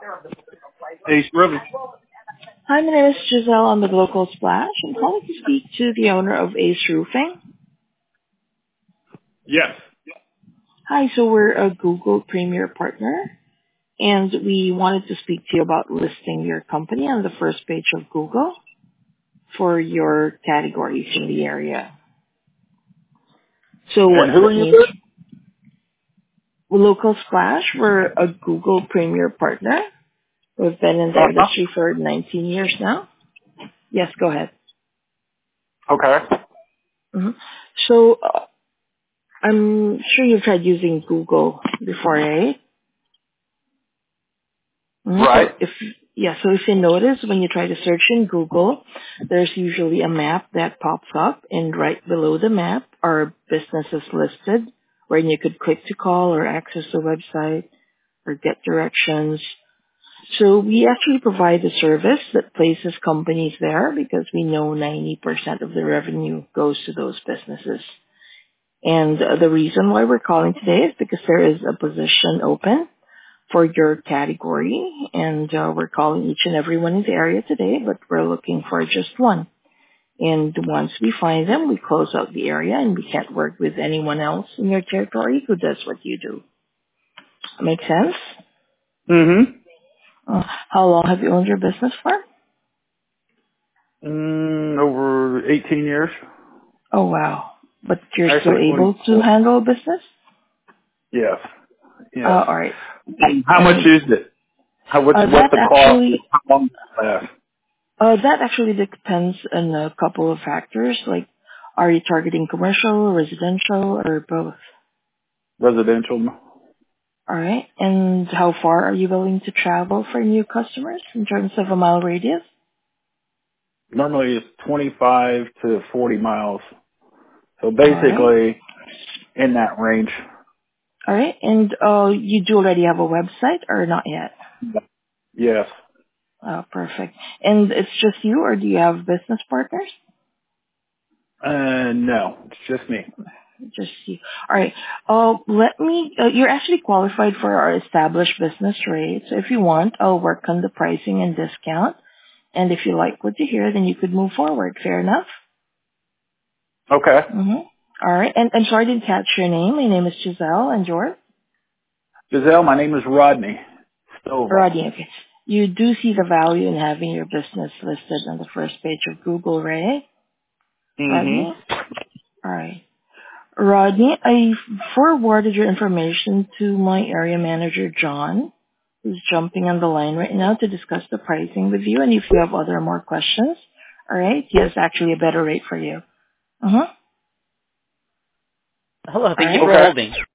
Ace River. Hi, my name is Giselle on the Local Splash. I'm calling to speak to the owner of Ace Roofing. Yes. Hi, so we're a Google Premier partner, and we wanted to speak to you about listing your company on the first page of Google for your categories in the area. So And what who are that you means, with? Local Splash, we're a Google Premier partner. We've been in the Uh-huh. industry for 19 years now. Yes, go ahead. Okay. hmm So I'm sure you've tried using Google before, right? Right. So if you notice when you try to search in Google, there's usually a map that pops up, and right below the map are businesses listed where you could click to call or access the website or get directions. So we actually provide a service that places companies there because we know 90% of the revenue goes to those businesses. And the reason why we're calling today is because there is a position open for your category, and we're calling each and every one in the area today, but we're looking for just one. And once we find them, we close out the area, and we can't work with anyone else in your territory who does what you do. Make sense? Mm-hmm. How long have you owned your business for? Over 18 years. Oh, wow. But you're still Actually, able to 24. handle a business? Yes. Yes. All right. How much And is it? What's that the cost? actually How long does it last? That actually depends on a couple of factors, like are you targeting commercial, residential, or both? Residential. All right. And how far are you willing to travel for new customers in terms of a mile radius? Normally it's 25 to 40 miles. So All right. basically in that range. All right. And you do already have a website or not yet? Yes. Oh, perfect. And it's just you, or do you have business partners? No, it's just me. Just you. All right. You're actually qualified for our established business rate. So if you want, I'll work on the pricing and discount. And if you like what you hear, then you could move forward. Fair enough? Okay. Mm-hmm. All right. And I'm sorry I didn't catch your name. My name is Giselle, and yours? Giselle, my name is Rodney Stovall. Rodney. Okay. You do see the value in having your business listed on the first page of Google, right? Rodney? Mm-hmm. All right. Rodney, I forwarded your information to my area manager, John, who's jumping on the line right now to discuss the pricing with you. And if you have other more questions, all right, he has actually a better rate for you. Mm-hmm. Hello, All thank you right. for Okay. holding.